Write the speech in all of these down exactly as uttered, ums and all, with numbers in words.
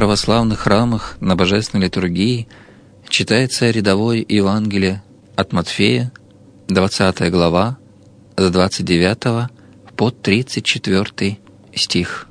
православных храмах на Божественной литургии читается рядовое Евангелие от Матфея, двадцатая глава, с двадцать девятого по тридцать четвёртый стих.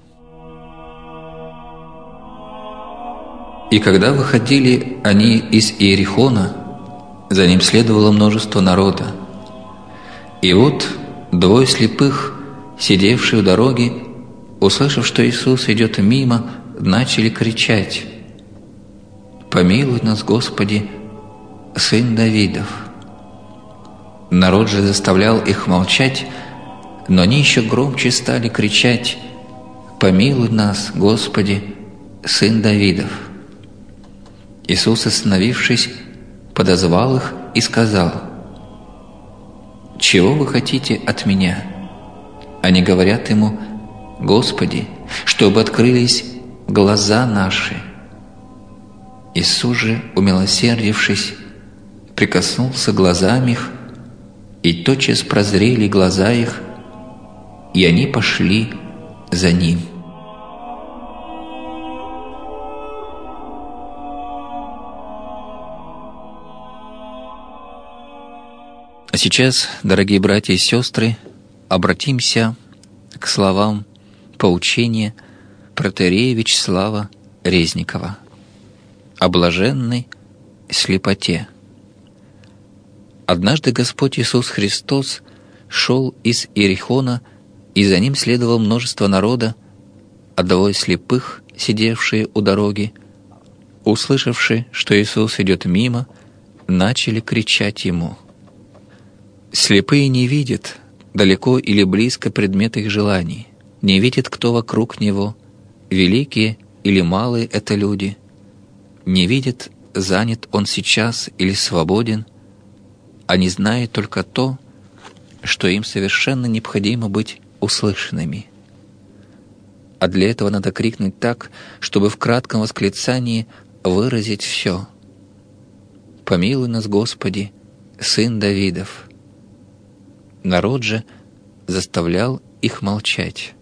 «И когда выходили они из Иерихона, за ним следовало множество народа. И вот двое слепых, сидевшие у дороги, услышав, что Иисус идет мимо, начали кричать: «Помилуй нас, Господи, Сын Давидов!» Народ же заставлял их молчать, но они еще громче стали кричать: «Помилуй нас, Господи, Сын Давидов!» Иисус, остановившись, подозвал их и сказал: «Чего вы хотите от меня?» Они говорят ему: «Господи, чтобы открылись глаза наши». Иисус же, умилосердившись, прикоснулся глазами их, и тотчас прозрели глаза их, и они пошли за Ним. А сейчас, дорогие братья и сестры, обратимся к словам поучения протоиерея Вячеслава Резникова о блаженной слепоте. Однажды Господь Иисус Христос шел из Иерихона, и за Ним следовало множество народа, а двое слепых, сидевшие у дороги, услышавши, что Иисус идет мимо, начали кричать Ему. Слепые не видят далеко или близко предмет их желаний, не видят, кто вокруг него, великие или малые это люди, не видят, занят он сейчас или свободен, они знают только то, что им совершенно необходимо быть услышанными. А для этого надо крикнуть так, чтобы в кратком восклицании выразить все: «Помилуй нас, Господи, Сын Давидов!» Народ же заставлял их молчать.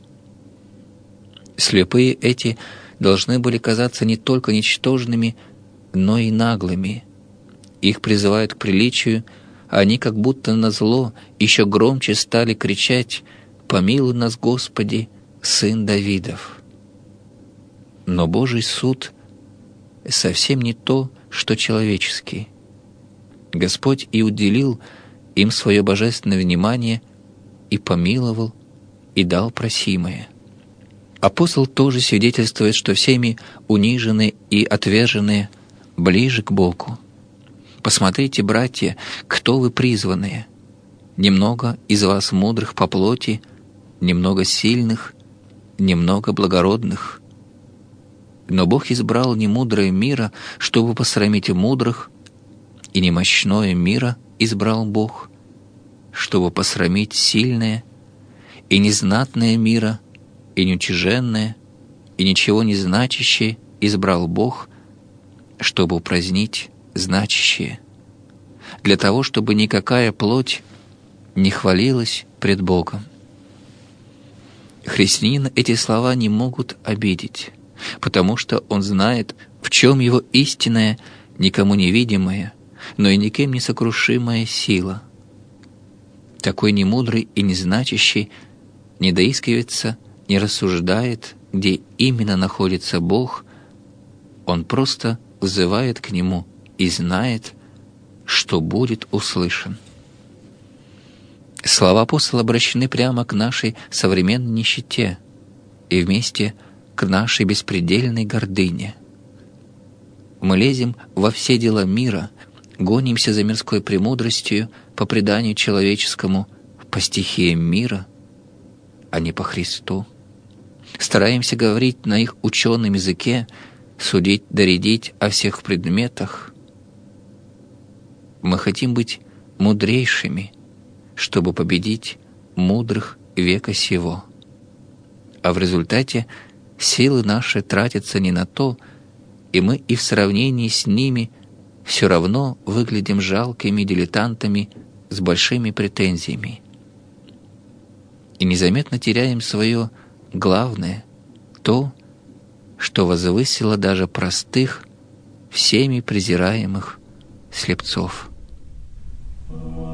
Слепые эти должны были казаться не только ничтожными, но и наглыми. Их призывают к приличию, а они как будто назло еще громче стали кричать: «Помилуй нас, Господи, Сын Давидов!» Но Божий суд совсем не то, что человеческий. Господь и уделил им свое божественное внимание, и помиловал, и дал просимое. Апостол тоже свидетельствует, что всеми униженные и отверженные ближе к Богу. «Посмотрите, братья, кто вы призванные. Немного из вас мудрых по плоти, немного сильных, немного благородных. Но Бог избрал немудрое мира, чтобы посрамить мудрых, и немощное мира избрал Бог, чтобы посрамить сильное, и незнатное мира, и неутяженное, и ничего не значащее избрал Бог, чтобы упразднить значащее, для того, чтобы никакая плоть не хвалилась пред Богом». Христианина эти слова не могут обидеть, потому что он знает, в чем его истинная, никому невидимая, но и никем не сокрушимая сила. Такой немудрый и незначащий не доискивается, не рассуждает, где именно находится Бог, он просто взывает к Нему и знает, что будет услышан. Слова апостола обращены прямо к нашей современной нищете и вместе к нашей беспредельной гордыне. Мы лезем во все дела мира, гонимся за мирской премудростью по преданию человеческому, по стихиям мира, а не по Христу. Стараемся говорить на их ученом языке, судить, доредить о всех предметах. Мы хотим быть мудрейшими, чтобы победить мудрых века сего. А в результате силы наши тратятся не на то, и мы и в сравнении с ними все равно выглядим жалкими дилетантами с большими претензиями. И незаметно теряем свое главное, то, что возвысило даже простых, всеми презираемых слепцов. Thank you.